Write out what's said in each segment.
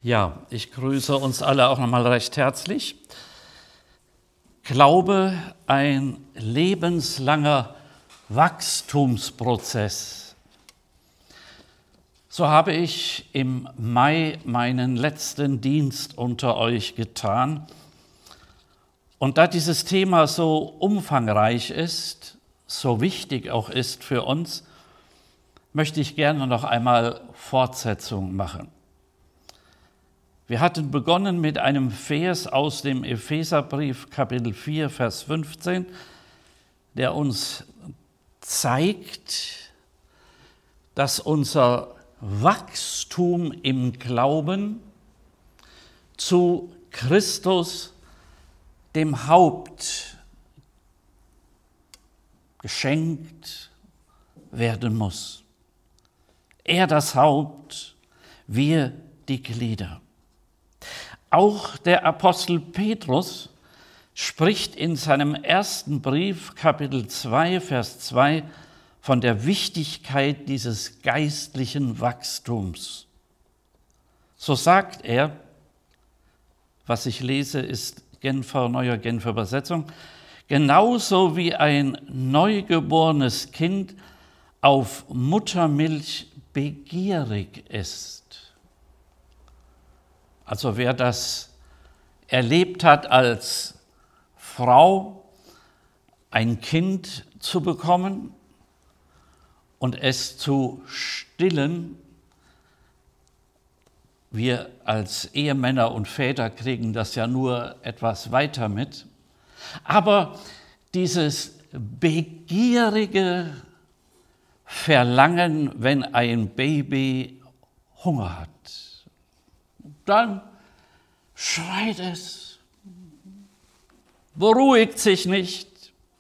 Ja, ich grüße uns alle auch nochmal recht herzlich. Glaube, ein lebenslanger Wachstumsprozess. So habe ich im Mai meinen letzten Dienst unter euch getan. Und da dieses Thema so umfangreich ist, so wichtig auch ist für uns, möchte ich gerne noch einmal Fortsetzung machen. Wir hatten begonnen mit einem Vers aus dem Epheserbrief, Kapitel 4, Vers 15, der uns zeigt, dass unser Wachstum im Glauben zu Christus, dem Haupt, geschenkt werden muss. Er das Haupt, wir die Glieder. Auch der Apostel Petrus spricht in seinem ersten Brief, Kapitel 2, Vers 2, von der Wichtigkeit dieses geistlichen Wachstums. So sagt er, was ich lese, ist neue Genfer Übersetzung, genauso wie ein neugeborenes Kind auf Muttermilch begierig ist. Also wer das erlebt hat, als Frau ein Kind zu bekommen und es zu stillen, wir als Ehemänner und Väter kriegen das ja nur etwas weiter mit, aber dieses begierige Verlangen, wenn ein Baby Hunger hat, dann schreit es, beruhigt sich nicht.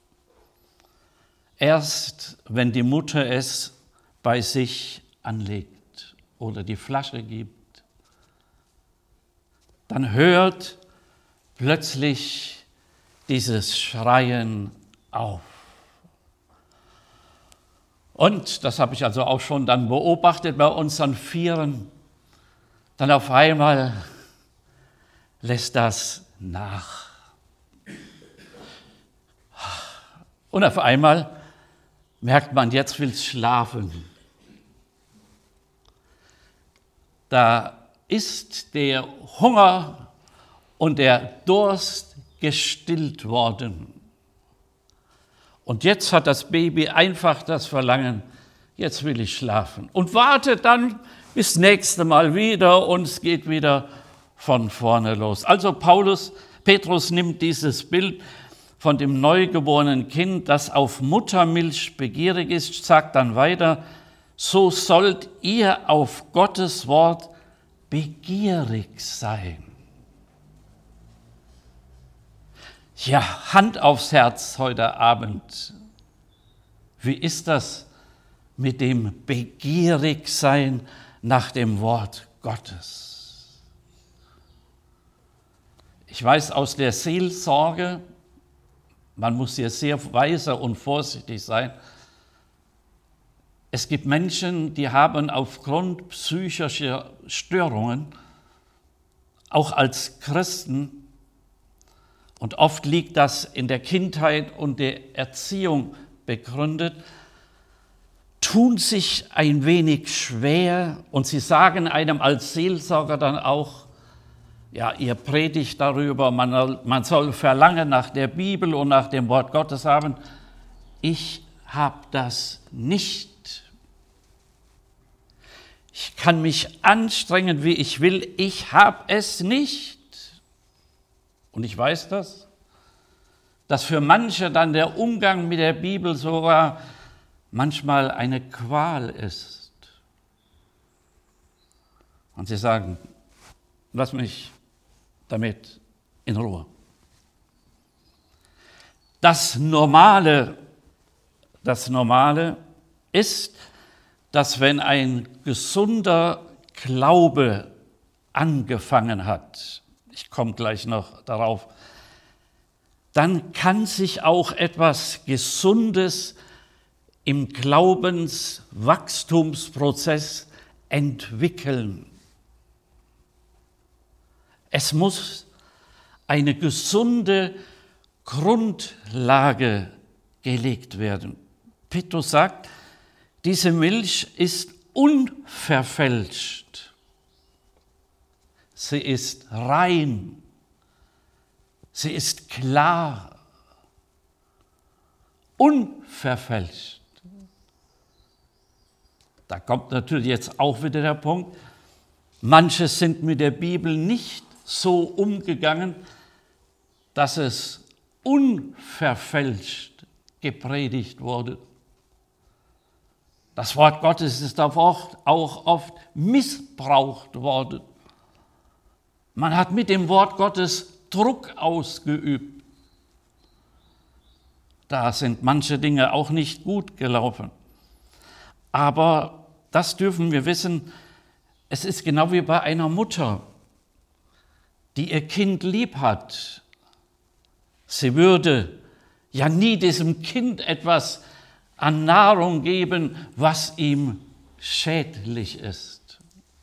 Erst wenn die Mutter es bei sich anlegt oder die Flasche gibt, dann hört plötzlich dieses Schreien auf. Und, das habe ich also auch schon dann beobachtet bei unseren Vieren, dann auf einmal lässt das nach. Und auf einmal merkt man, jetzt will es schlafen. Da ist der Hunger und der Durst gestillt worden. Und jetzt hat das Baby einfach das Verlangen, jetzt will ich schlafen. Und wartet dann bis nächste Mal wieder und es geht wieder von vorne los. Also Petrus nimmt dieses Bild von dem neugeborenen Kind, das auf Muttermilch begierig ist, sagt dann weiter, so sollt ihr auf Gottes Wort begierig sein. Ja, Hand aufs Herz heute Abend. Wie ist das mit dem Begierigsein nach dem Wort Gottes? Ich weiß aus der Seelsorge, man muss hier sehr weise und vorsichtig sein. Es gibt Menschen, die haben aufgrund psychischer Störungen, auch als Christen, und oft liegt das in der Kindheit und der Erziehung begründet, tun sich ein wenig schwer und sie sagen einem als Seelsorger dann auch, ja, ihr predigt darüber, man soll Verlangen nach der Bibel und nach dem Wort Gottes haben. Ich habe das nicht. Ich kann mich anstrengen, wie ich will, ich habe es nicht. Und ich weiß das, dass für manche dann der Umgang mit der Bibel sogar manchmal eine Qual ist. Und sie sagen, lass mich damit in Ruhe. Das Normale ist, dass wenn ein gesunder Glaube angefangen hat, ich komme gleich noch darauf, dann kann sich auch etwas Gesundes im Glaubenswachstumsprozess entwickeln. Es muss eine gesunde Grundlage gelegt werden. Petrus sagt, diese Milch ist unverfälscht. Sie ist rein. Sie ist klar. Unverfälscht. Da kommt natürlich jetzt auch wieder der Punkt, manche sind mit der Bibel nicht so umgegangen, dass es unverfälscht gepredigt wurde. Das Wort Gottes ist auch oft missbraucht worden. Man hat mit dem Wort Gottes Druck ausgeübt. Da sind manche Dinge auch nicht gut gelaufen. Aber das dürfen wir wissen, es ist genau wie bei einer Mutter, die ihr Kind lieb hat. Sie würde ja nie diesem Kind etwas an Nahrung geben, was ihm schädlich ist,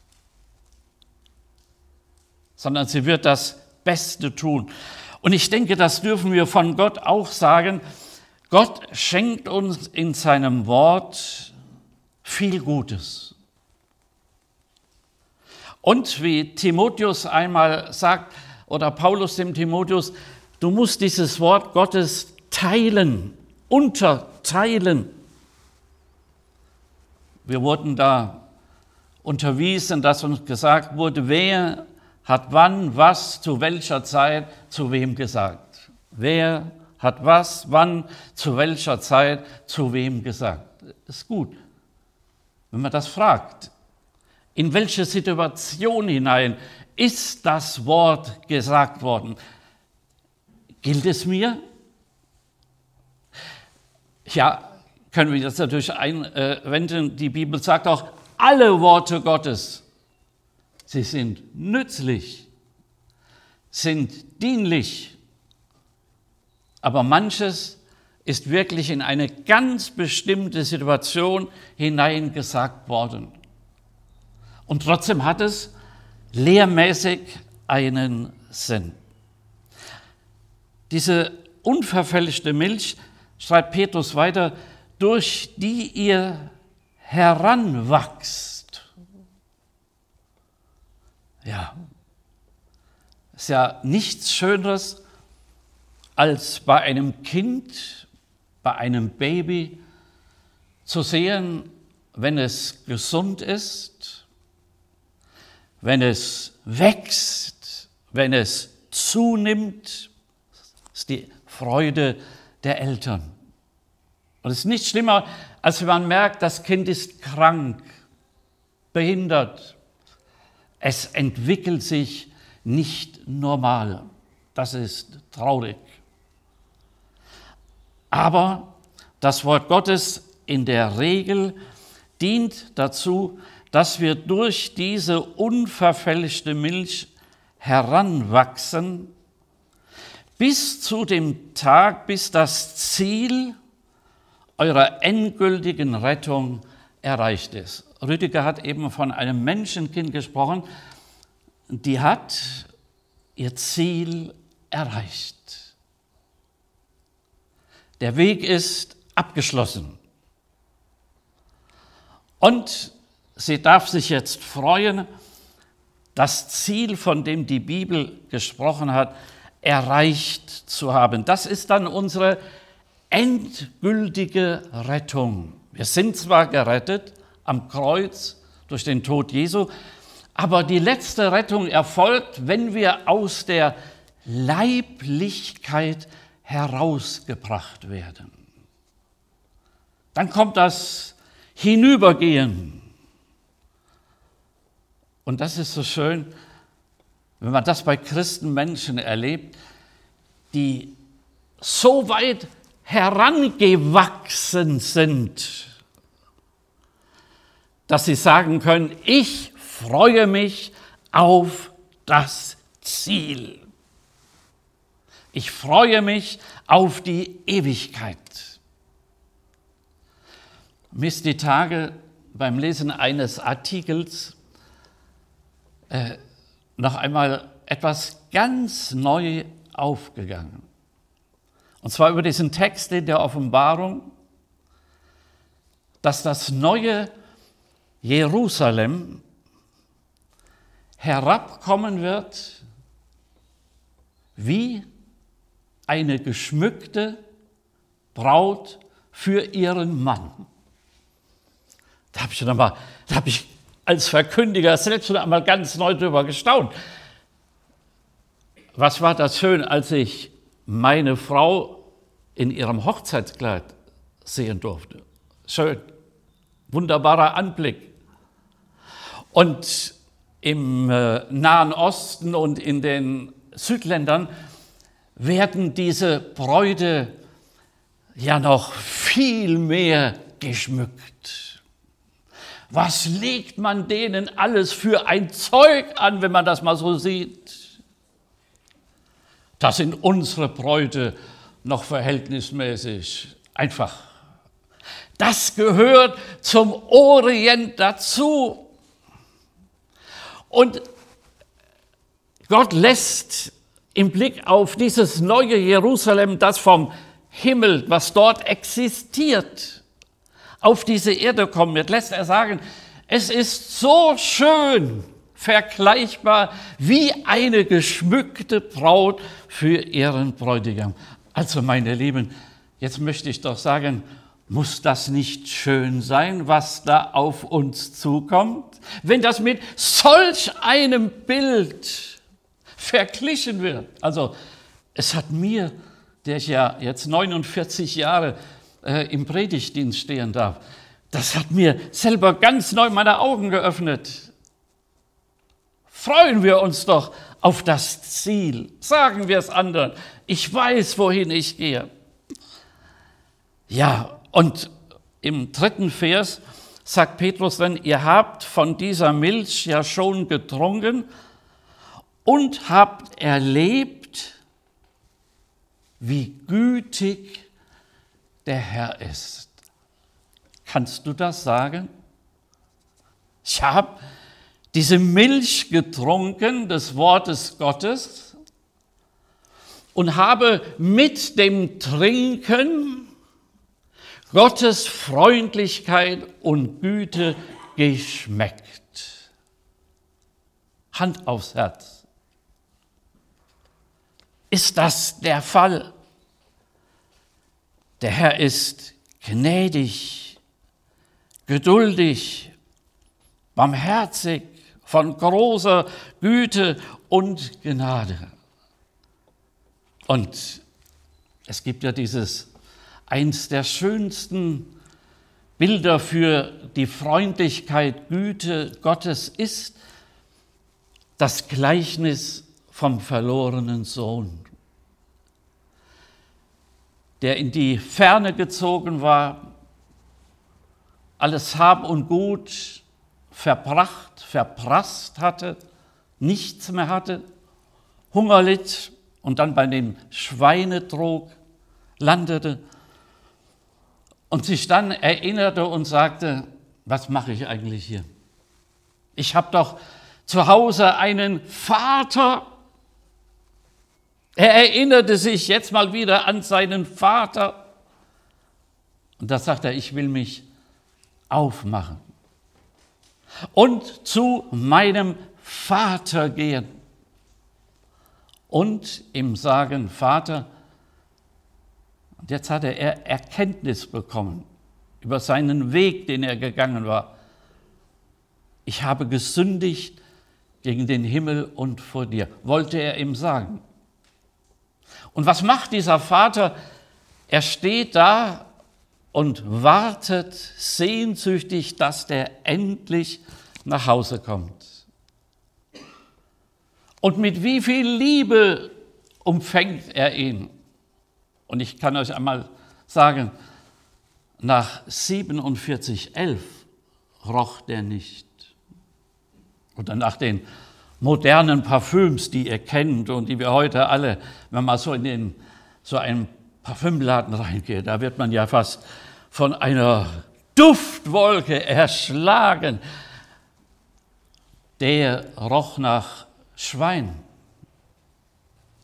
sondern sie wird das Beste tun. Und ich denke, das dürfen wir von Gott auch sagen. Gott schenkt uns in seinem Wort viel Gutes. Und wie Timotheus einmal sagt, oder Paulus dem Timotheus, du musst dieses Wort Gottes teilen, unterteilen. Wir wurden da unterwiesen, dass uns gesagt wurde, wer hat wann, was, zu welcher Zeit, zu wem gesagt. Wer hat was, wann, zu welcher Zeit, zu wem gesagt. Das ist gut, wenn man das fragt. In welche Situation hinein ist das Wort gesagt worden? Gilt es mir? Ja, können wir das natürlich einwenden. Die Bibel sagt auch, alle Worte Gottes, sie sind nützlich, sind dienlich. Aber manches ist wirklich in eine ganz bestimmte Situation hineingesagt worden. Und trotzdem hat es lehrmäßig einen Sinn. Diese unverfälschte Milch, schreibt Petrus weiter, durch die ihr heranwachst. Ja, ist ja nichts Schöneres, als bei einem Kind, bei einem Baby zu sehen, wenn es gesund ist, wenn es wächst, wenn es zunimmt. Das ist die Freude der Eltern. Und es ist nicht schlimmer, als wenn man merkt, das Kind ist krank, behindert. Es entwickelt sich nicht normal. Das ist traurig. Aber das Wort Gottes in der Regel dient dazu, dass wir durch diese unverfälschte Milch heranwachsen, bis zu dem Tag, bis das Ziel eurer endgültigen Rettung erreicht ist. Rüdiger hat eben von einem Menschenkind gesprochen, die hat ihr Ziel erreicht. Der Weg ist abgeschlossen. Und sie darf sich jetzt freuen, das Ziel, von dem die Bibel gesprochen hat, erreicht zu haben. Das ist dann unsere endgültige Rettung. Wir sind zwar gerettet am Kreuz durch den Tod Jesu, aber die letzte Rettung erfolgt, wenn wir aus der Leiblichkeit herausgebracht werden. Dann kommt das Hinübergehen. Und das ist so schön, wenn man das bei Christenmenschen erlebt, die so weit herangewachsen sind, dass sie sagen können, ich freue mich auf das Ziel. Ich freue mich auf die Ewigkeit. Mir ist die Tage beim Lesen eines Artikels noch einmal etwas ganz neu aufgegangen. Und zwar über diesen Text in der Offenbarung, dass das neue Jerusalem herabkommen wird wie eine geschmückte Braut für ihren Mann. Da habe ich als Verkündiger selbst schon einmal ganz neu drüber gestaunt. Was war das schön, als ich meine Frau in ihrem Hochzeitskleid sehen durfte. Schön, wunderbarer Anblick. Und im Nahen Osten und in den Südländern werden diese Bräute ja noch viel mehr geschmückt. Was legt man denen alles für ein Zeug an, wenn man das mal so sieht? Das sind unsere Bräute noch verhältnismäßig einfach. Das gehört zum Orient dazu. Und Gott lässt im Blick auf dieses neue Jerusalem, das vom Himmel, was dort existiert, auf diese Erde kommen wird, lässt er sagen, es ist so schön, vergleichbar wie eine geschmückte Braut für ihren Bräutigam. Also meine Lieben, jetzt möchte ich doch sagen, muss das nicht schön sein, was da auf uns zukommt? Wenn das mit solch einem Bild verglichen wird. Also es hat mir, der ich ja jetzt 49 Jahre im Predigtdienst stehen darf, das hat mir selber ganz neu meine Augen geöffnet. Freuen wir uns doch auf das Ziel. Sagen wir es anderen. Ich weiß, wohin ich gehe. Ja, und im 3. Vers sagt Petrus dann, ihr habt von dieser Milch ja schon getrunken und habt erlebt, wie gütig der Herr ist. Kannst du das sagen? Ich habe diese Milch getrunken des Wortes Gottes und habe mit dem Trinken Gottes Freundlichkeit und Güte geschmeckt. Hand aufs Herz. Ist das der Fall? Der Herr ist gnädig, geduldig, barmherzig, von großer Güte und Gnade. Und es gibt ja eins der schönsten Bilder für die Freundlichkeit, Güte Gottes ist das Gleichnis vom verlorenen Sohn, der in die Ferne gezogen war, alles Hab und Gut verbracht, verprasst hatte, nichts mehr hatte, Hunger litt und dann bei den Schweinetrog landete und sich dann erinnerte und sagte, was mache ich eigentlich hier? Ich habe doch zu Hause einen Vater. Er erinnerte sich jetzt mal wieder an seinen Vater. Und da sagt er, ich will mich aufmachen und zu meinem Vater gehen. Und ihm sagen, Vater, und jetzt hatte er Erkenntnis bekommen über seinen Weg, den er gegangen war. Ich habe gesündigt gegen den Himmel und vor dir, wollte er ihm sagen. Und was macht dieser Vater? Er steht da und wartet sehnsüchtig, dass der endlich nach Hause kommt. Und mit wie viel Liebe umfängt er ihn. Und ich kann euch einmal sagen, nach 47,11 roch der nicht. Oder nach den modernen Parfüms, die ihr kennt und die wir heute alle, wenn man so in so einen Parfümladen reingeht, da wird man ja fast von einer Duftwolke erschlagen. Der roch nach Schwein,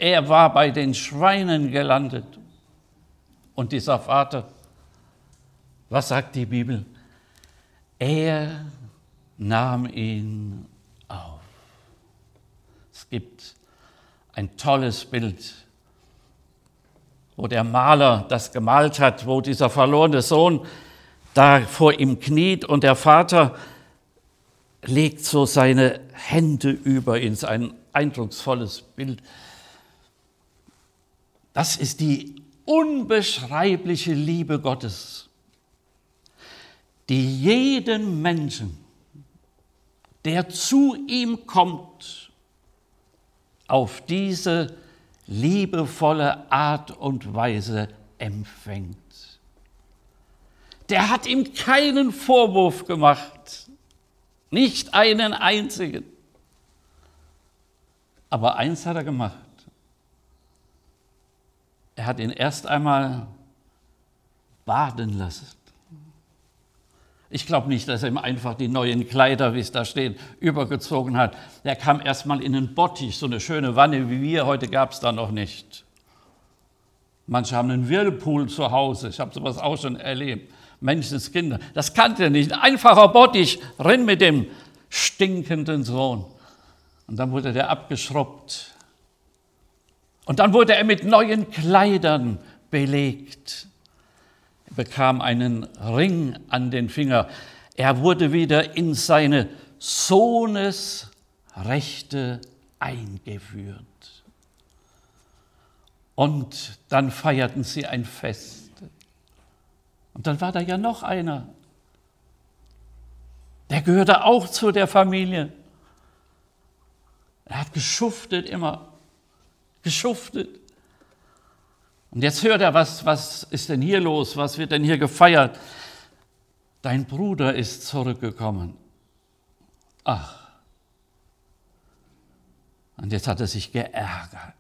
Er war bei den Schweinen gelandet. Und dieser Vater, was sagt die Bibel? Er nahm ihn auf. Es gibt ein tolles Bild, wo der Maler das gemalt hat, wo dieser verlorene Sohn da vor ihm kniet und der Vater legt so seine Hände über ihn. Es ist ein eindrucksvolles Bild. Das ist die unbeschreibliche Liebe Gottes, die jeden Menschen, der zu ihm kommt, auf diese liebevolle Art und Weise empfängt. Der hat ihm keinen Vorwurf gemacht, nicht einen einzigen. Aber eins hat er gemacht. Er hat ihn erst einmal baden lassen. Ich glaube nicht, dass er ihm einfach die neuen Kleider, wie es da steht, übergezogen hat. Er kam erst mal in einen Bottich, so eine schöne Wanne wie wir, heute gab es da noch nicht. Manche haben einen Whirlpool zu Hause, ich habe sowas auch schon erlebt. Menschenskinder, das kannte er nicht. Ein einfacher Bottich, renn mit dem stinkenden Sohn. Und dann wurde der abgeschrubbt. Und dann wurde er mit neuen Kleidern belegt. Er bekam einen Ring an den Finger. Er wurde wieder in seine Sohnesrechte eingeführt. Und dann feierten sie ein Fest. Und dann war da ja noch einer. Der gehörte auch zu der Familie. Er hat geschuftet immer. Geschuftet. Und jetzt hört er, was ist denn hier los? Was wird denn hier gefeiert? Dein Bruder ist zurückgekommen. Ach. Und jetzt hat er sich geärgert.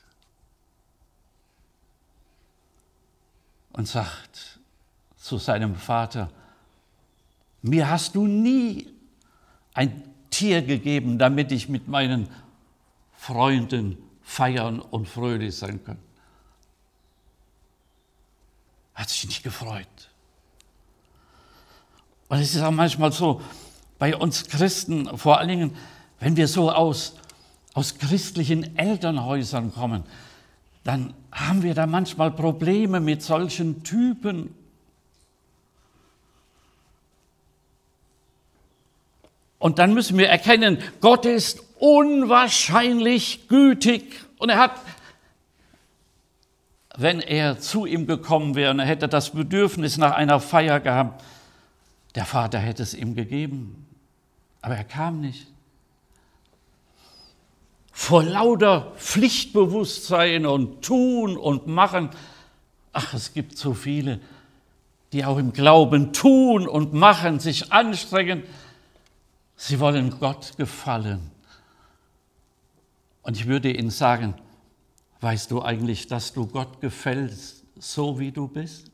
Und sagt zu seinem Vater, mir hast du nie ein Tier gegeben, damit ich mit meinen Freunden feiern und fröhlich sein kann. Hat sich nicht gefreut. Und es ist auch manchmal so, bei uns Christen, vor allen Dingen, wenn wir so aus christlichen Elternhäusern kommen, dann haben wir da manchmal Probleme mit solchen Typen. Und dann müssen wir erkennen, Gott ist unwahrscheinlich gütig. Und er hat, wenn er zu ihm gekommen wäre und er hätte das Bedürfnis nach einer Feier gehabt, der Vater hätte es ihm gegeben. Aber er kam nicht. Vor lauter Pflichtbewusstsein und Tun und Machen. Ach, es gibt so viele, die auch im Glauben tun und machen, sich anstrengen. Sie wollen Gott gefallen. Und ich würde Ihnen sagen, weißt du eigentlich, dass du Gott gefällst, so wie du bist?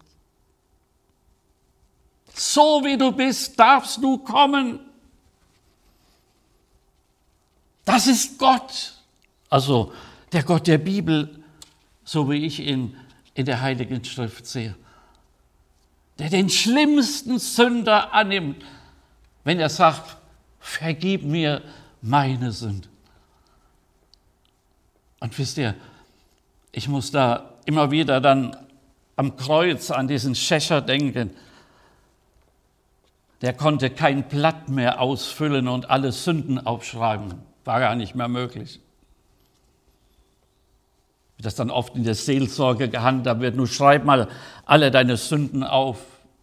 So wie du bist, darfst du kommen. Das ist Gott, also der Gott der Bibel, so wie ich ihn in der Heiligen Schrift sehe, der den schlimmsten Sünder annimmt, wenn er sagt, vergib mir meine Sünden. Und wisst ihr, ich muss da immer wieder dann am Kreuz an diesen Schächer denken. Der konnte kein Blatt mehr ausfüllen und alle Sünden aufschreiben. War gar nicht mehr möglich. Wie das dann oft in der Seelsorge gehandhabt wird, nur schreib mal alle deine Sünden auf.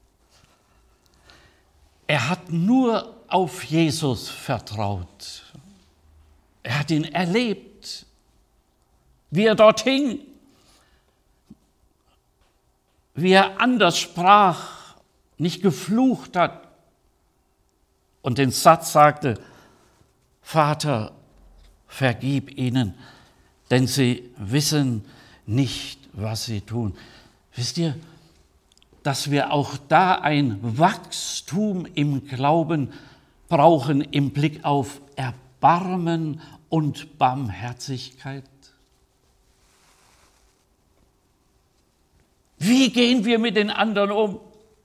Er hat nur auf Jesus vertraut. Er hat ihn erlebt, wie er dort hing, wie er anders sprach, nicht geflucht hat und den Satz sagte, Vater, vergib ihnen, denn sie wissen nicht, was sie tun. Wisst ihr, dass wir auch da ein Wachstum im Glauben brauchen im Blick auf Erbarmen und Barmherzigkeit? Wie gehen wir mit den anderen um?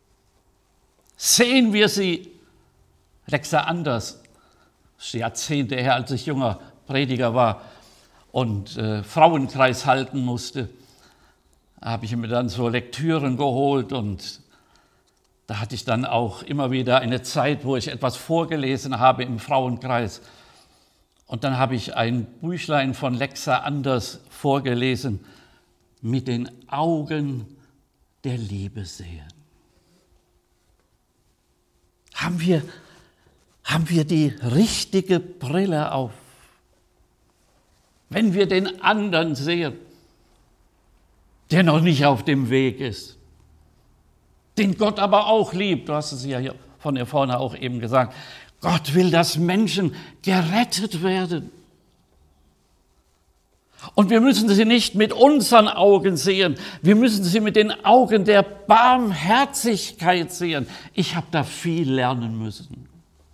Sehen wir sie? Lexa Anders, das ist Jahrzehnte her, als ich junger Prediger war und Frauenkreis halten musste, habe ich mir dann so Lektüren geholt und da hatte ich dann auch immer wieder eine Zeit, wo ich etwas vorgelesen habe im Frauenkreis. Und dann habe ich ein Büchlein von Lexa Anders vorgelesen, mit den Augen der Liebe sehen. Haben wir die richtige Brille auf? Wenn wir den anderen sehen, der noch nicht auf dem Weg ist, den Gott aber auch liebt, du hast es ja hier von hier vorne auch eben gesagt, Gott will, dass Menschen gerettet werden. Und wir müssen sie nicht mit unseren Augen sehen, wir müssen sie mit den Augen der Barmherzigkeit sehen. Ich habe da viel lernen müssen.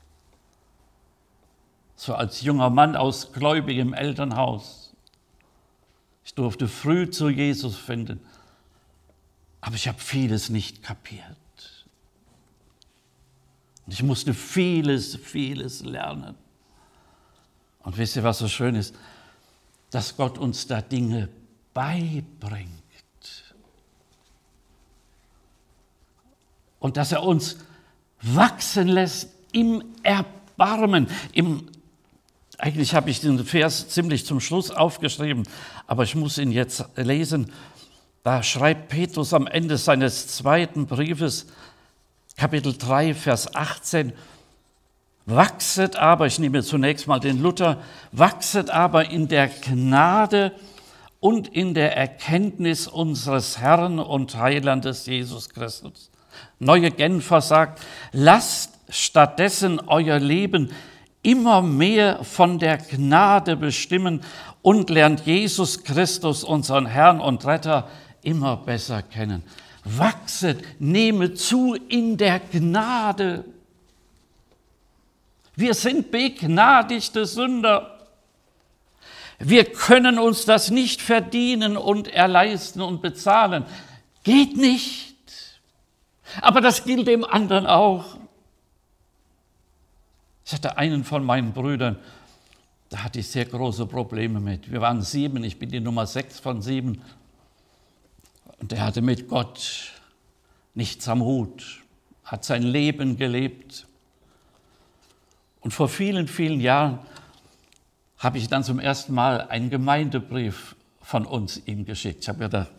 So als junger Mann aus gläubigem Elternhaus. Ich durfte früh zu Jesus finden, aber ich habe vieles nicht kapiert. Und ich musste vieles lernen. Und wisst ihr, was so schön ist? Dass Gott uns da Dinge beibringt. Und dass er uns wachsen lässt im Erbarmen. Eigentlich habe ich den Vers ziemlich zum Schluss aufgeschrieben, aber ich muss ihn jetzt lesen. Da schreibt Petrus am Ende seines zweiten Briefes, Kapitel 3, Vers 18, wachset aber, ich nehme zunächst mal den Luther, wachset aber in der Gnade und in der Erkenntnis unseres Herrn und Heilandes Jesus Christus. Neue Genfer sagt, lasst stattdessen euer Leben immer mehr von der Gnade bestimmen und lernt Jesus Christus, unseren Herrn und Retter, immer besser kennen. Wachset, nehmet zu in der Gnade. Wir sind begnadigte Sünder. Wir können uns das nicht verdienen und erleisten und bezahlen. Geht nicht. Aber das gilt dem anderen auch. Ich hatte einen von meinen Brüdern, da hatte ich sehr große Probleme mit. Wir waren 7, ich bin die Nummer 6 von 7. Und er hatte mit Gott nichts am Hut, hat sein Leben gelebt. Und vor vielen Jahren habe ich dann zum ersten Mal einen Gemeindebrief von uns ihm geschickt. Ich habe gedacht,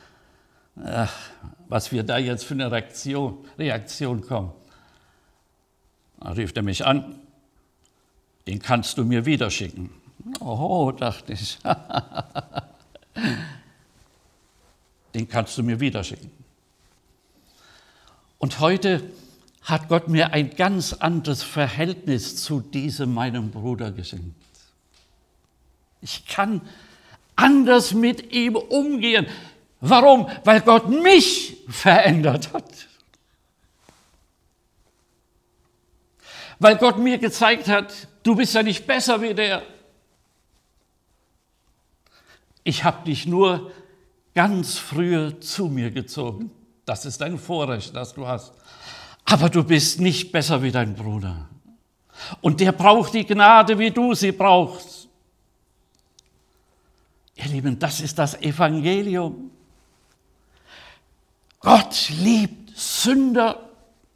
was wir da jetzt für eine Reaktion kommen. Dann rief er mich an, den kannst du mir wieder schicken. Oh, dachte ich. Den kannst du mir wieder schicken. Und heute hat Gott mir ein ganz anderes Verhältnis zu diesem meinem Bruder geschenkt. Ich kann anders mit ihm umgehen. Warum? Weil Gott mich verändert hat. Weil Gott mir gezeigt hat, du bist ja nicht besser wie der. Ich habe dich nur ganz früh zu mir gezogen. Das ist ein Vorrecht, das du hast. Aber du bist nicht besser wie dein Bruder. Und der braucht die Gnade, wie du sie brauchst. Ihr Lieben, das ist das Evangelium. Gott liebt Sünder.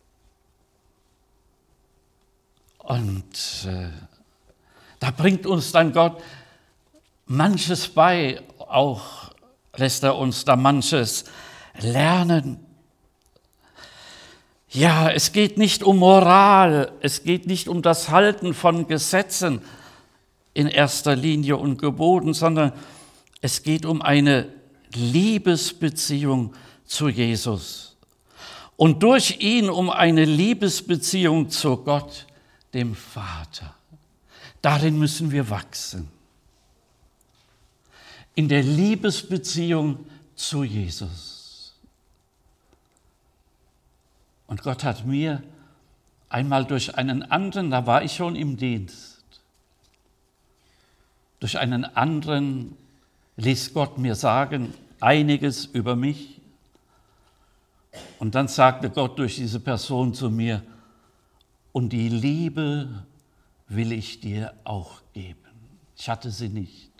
Und da bringt uns dann Gott manches bei, auch lässt er uns da manches lernen. Ja, es geht nicht um Moral, es geht nicht um das Halten von Gesetzen in erster Linie und Geboten, sondern es geht um eine Liebesbeziehung zu Jesus und durch ihn um eine Liebesbeziehung zu Gott, dem Vater. Darin müssen wir wachsen. In der Liebesbeziehung zu Jesus. Und Gott hat mir einmal durch einen anderen, da war ich schon im Dienst, durch einen anderen ließ Gott mir sagen, einiges über mich. Und dann sagte Gott durch diese Person zu mir, und die Liebe will ich dir auch geben. Ich hatte sie nicht.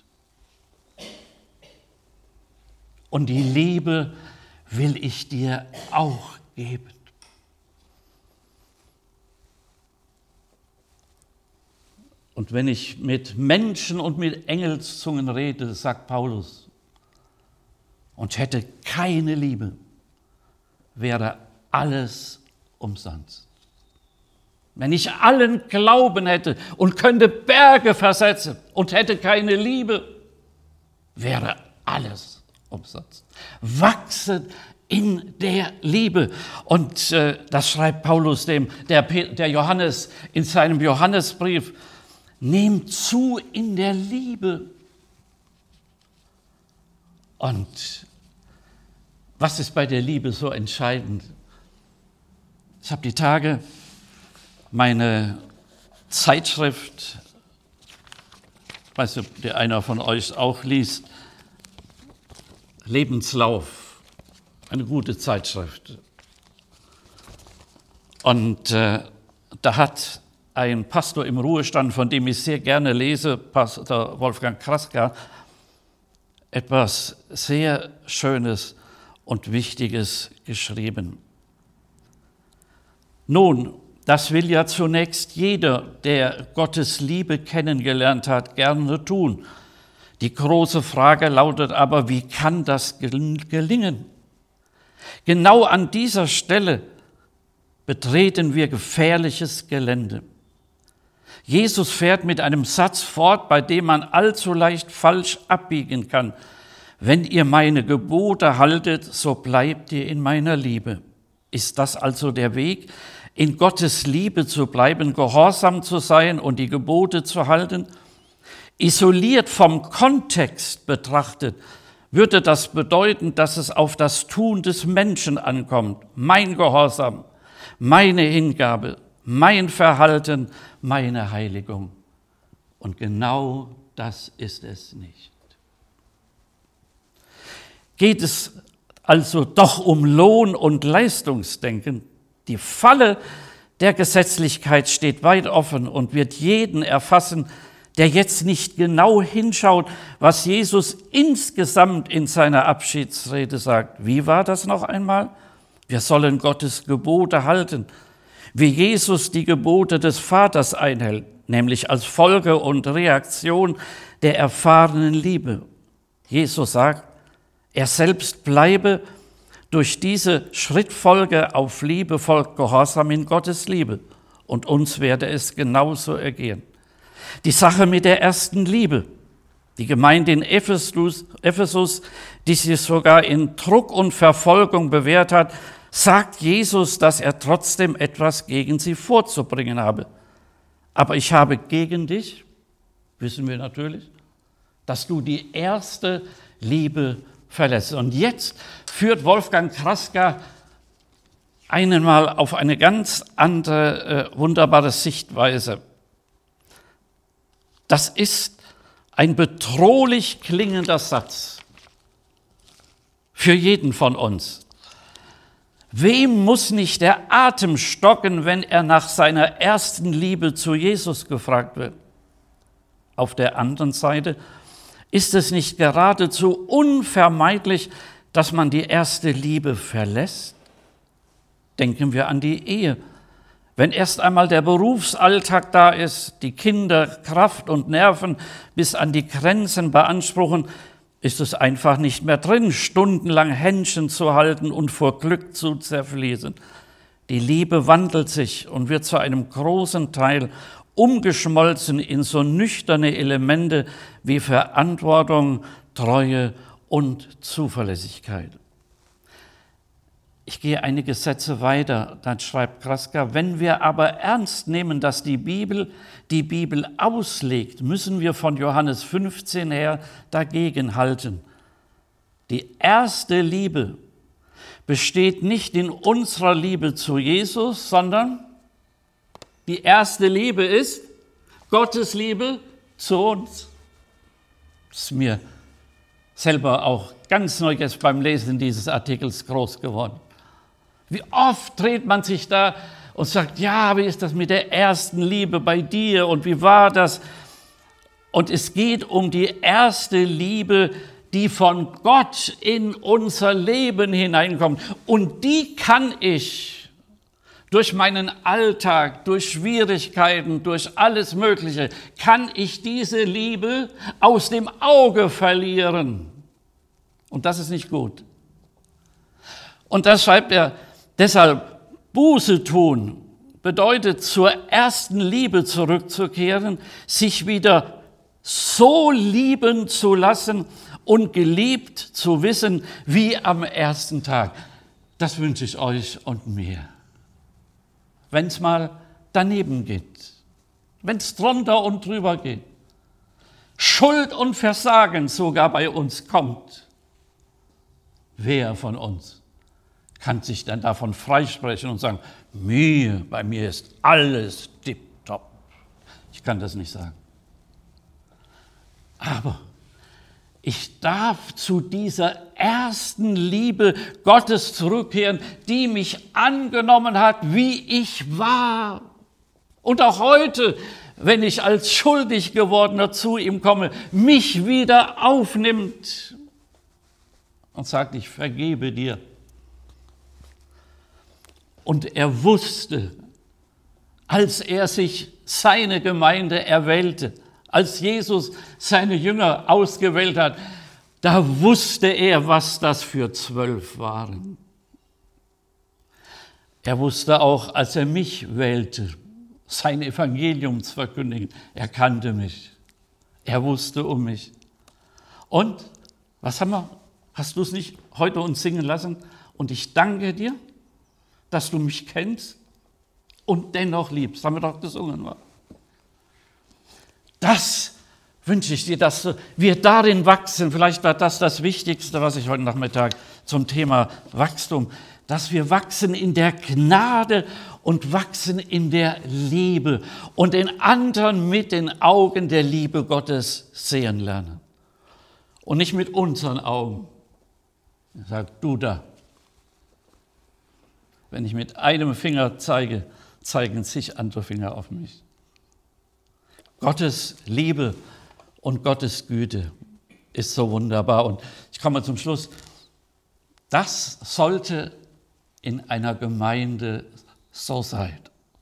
Und die Liebe will ich dir auch geben. Und wenn ich mit Menschen und mit Engelszungen rede, sagt Paulus, und hätte keine Liebe, wäre alles umsonst. Wenn ich allen Glauben hätte und könnte Berge versetzen und hätte keine Liebe, wäre alles umsonst. Wachset in der Liebe. Und das schreibt Paulus der Johannes in seinem Johannesbrief. Nehmt zu in der Liebe. Und was ist bei der Liebe so entscheidend? Ich habe die Tage meine Zeitschrift, ich weiß nicht, ob der einer von euch auch liest, Lebenslauf, eine gute Zeitschrift. Und da hat ein Pastor im Ruhestand, von dem ich sehr gerne lese, Pastor Wolfgang Kraska, etwas sehr Schönes und Wichtiges geschrieben. Nun, das will ja zunächst jeder, der Gottes Liebe kennengelernt hat, gerne tun. Die große Frage lautet aber, wie kann das gelingen? Genau an dieser Stelle betreten wir gefährliches Gelände. Jesus fährt mit einem Satz fort, bei dem man allzu leicht falsch abbiegen kann. Wenn ihr meine Gebote haltet, so bleibt ihr in meiner Liebe. Ist das also der Weg, in Gottes Liebe zu bleiben, gehorsam zu sein und die Gebote zu halten? Isoliert vom Kontext betrachtet, würde das bedeuten, dass es auf das Tun des Menschen ankommt. Mein Gehorsam, meine Hingabe, mein Verhalten, meine Heiligung. Und genau das ist es nicht. Geht es also doch um Lohn- und Leistungsdenken? Die Falle der Gesetzlichkeit steht weit offen und wird jeden erfassen, der jetzt nicht genau hinschaut, was Jesus insgesamt in seiner Abschiedsrede sagt. Wie war das noch einmal? Wir sollen Gottes Gebote halten, wie Jesus die Gebote des Vaters einhält, nämlich als Folge und Reaktion der erfahrenen Liebe. Jesus sagt, er selbst bleibe durch diese Schrittfolge auf Liebe folgt Gehorsam in Gottes Liebe. Und uns werde es genauso ergehen. Die Sache mit der ersten Liebe. Die Gemeinde in Ephesus, die sich sogar in Druck und Verfolgung bewährt hat, sagt Jesus, dass er trotzdem etwas gegen sie vorzubringen habe. Aber ich habe gegen dich, wissen wir natürlich, dass du die erste Liebe verlässt. Und jetzt führt Wolfgang Kraska einmal auf eine ganz andere, wunderbare Sichtweise. Das ist ein bedrohlich klingender Satz für jeden von uns. Wem muss nicht der Atem stocken, wenn er nach seiner ersten Liebe zu Jesus gefragt wird? Auf der anderen Seite ist es nicht geradezu unvermeidlich, dass man die erste Liebe verlässt? Denken wir an die Ehe. Wenn erst einmal der Berufsalltag da ist, die Kinder Kraft und Nerven bis an die Grenzen beanspruchen, ist es einfach nicht mehr drin, stundenlang Händchen zu halten und vor Glück zu zerfließen. Die Liebe wandelt sich und wird zu einem großen Teil umgeschmolzen in so nüchterne Elemente wie Verantwortung, Treue und Zuverlässigkeit. Ich gehe einige Sätze weiter, dann schreibt Kraska, wenn wir aber ernst nehmen, dass die Bibel auslegt, müssen wir von Johannes 15 her dagegen halten. Die erste Liebe besteht nicht in unserer Liebe zu Jesus, sondern die erste Liebe ist Gottes Liebe zu uns. Das ist mir selber auch ganz neu jetzt beim Lesen dieses Artikels groß geworden. Wie oft dreht man sich da und sagt, ja, wie ist das mit der ersten Liebe bei dir und wie war das? Und es geht um die erste Liebe, die von Gott in unser Leben hineinkommt. Und die kann ich durch meinen Alltag, durch Schwierigkeiten, durch alles Mögliche, kann ich diese Liebe aus dem Auge verlieren. Und das ist nicht gut. Und das schreibt er, deshalb Buße tun bedeutet, zur ersten Liebe zurückzukehren, sich wieder so lieben zu lassen und geliebt zu wissen wie am ersten Tag. Das wünsche ich euch und mir. Wenn es mal daneben geht, wenn es drunter und drüber geht, Schuld und Versagen sogar bei uns kommt, wer von uns kann sich dann davon freisprechen und sagen, bei mir ist alles tipptopp. Ich kann das nicht sagen. Aber ich darf zu dieser ersten Liebe Gottes zurückkehren, die mich angenommen hat, wie ich war. Und auch heute, wenn ich als schuldig gewordener zu ihm komme, mich wieder aufnimmt und sagt, ich vergebe dir. Und er wusste, als er sich seine Gemeinde erwählte, als Jesus seine Jünger ausgewählt hat, da wusste er, was das für 12 waren. Er wusste auch, als er mich wählte, sein Evangelium zu verkündigen. Er kannte mich. Er wusste um mich. Und, was haben wir? Hast du es nicht heute uns singen lassen? Und ich danke dir, dass du mich kennst und dennoch liebst. Haben wir doch gesungen, wa? Das wünsche ich dir, dass wir darin wachsen. Vielleicht war das Wichtigste, was ich heute Nachmittag zum Thema Wachstum, dass wir wachsen in der Gnade und wachsen in der Liebe und den anderen mit den Augen der Liebe Gottes sehen lernen. Und nicht mit unseren Augen. Er sagt, du da. Wenn ich mit einem Finger zeige, zeigen zig andere Finger auf mich. Gottes Liebe und Gottes Güte ist so wunderbar. Und ich komme zum Schluss. Das sollte in einer Gemeinde so sein,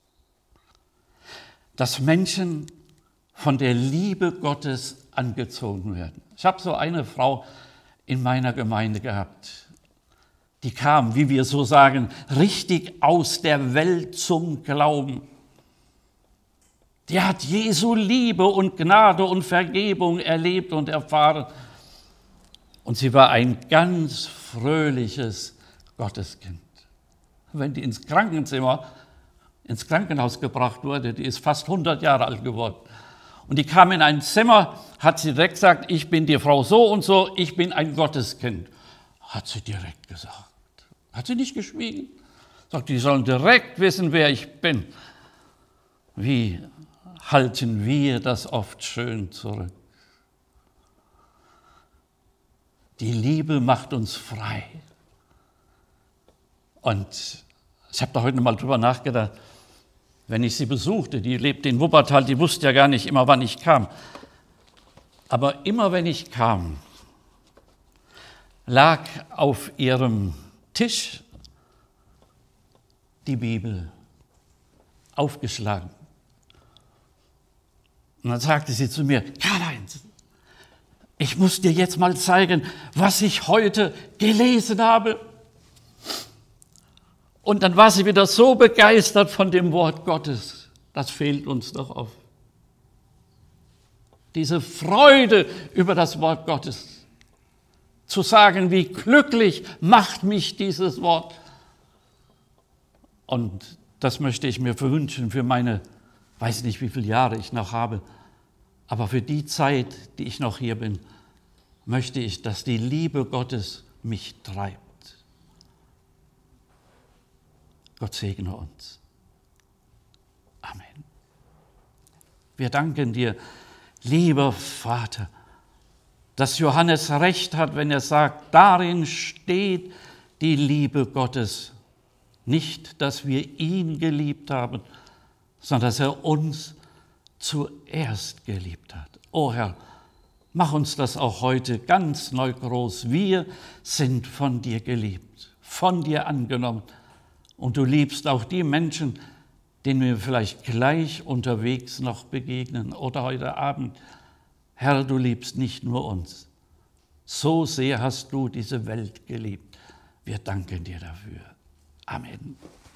dass Menschen von der Liebe Gottes angezogen werden. Ich habe so eine Frau in meiner Gemeinde gehabt, die kam, wie wir so sagen, richtig aus der Welt zum Glauben. Die hat Jesu Liebe und Gnade und Vergebung erlebt und erfahren. Und sie war ein ganz fröhliches Gotteskind. Wenn die ins Krankenhaus gebracht wurde, die ist fast 100 Jahre alt geworden. Und die kam in ein Zimmer, hat sie direkt gesagt, ich bin die Frau so und so, ich bin ein Gotteskind. Hat sie direkt gesagt. Hat sie nicht geschwiegen. Sagt, die sollen direkt wissen, wer ich bin. Wie halten wir das oft schön zurück? Die Liebe macht uns frei. Und ich habe da heute mal drüber nachgedacht, wenn ich sie besuchte, die lebte in Wuppertal, die wusste ja gar nicht immer, wann ich kam. Aber immer wenn ich kam, lag auf ihrem Tisch die Bibel aufgeschlagen. Und dann sagte sie zu mir, Karl-Heinz, ich muss dir jetzt mal zeigen, was ich heute gelesen habe. Und dann war sie wieder so begeistert von dem Wort Gottes. Das fehlt uns doch oft. Diese Freude über das Wort Gottes. Zu sagen, wie glücklich macht mich dieses Wort. Und das möchte ich mir wünschen für meine, weiß nicht, wie viele Jahre ich noch habe, aber für die Zeit, die ich noch hier bin, möchte ich, dass die Liebe Gottes mich treibt. Gott segne uns. Amen. Wir danken dir, lieber Vater, dass Johannes recht hat, wenn er sagt, darin steht die Liebe Gottes Nicht, dass wir ihn geliebt haben, sondern dass er uns zuerst geliebt hat. O Herr, mach uns das auch heute ganz neu groß. Wir sind von dir geliebt, von dir angenommen. Und du liebst auch die Menschen, denen wir vielleicht gleich unterwegs noch begegnen oder heute Abend. Herr, du liebst nicht nur uns. So sehr hast du diese Welt geliebt. Wir danken dir dafür. Amen.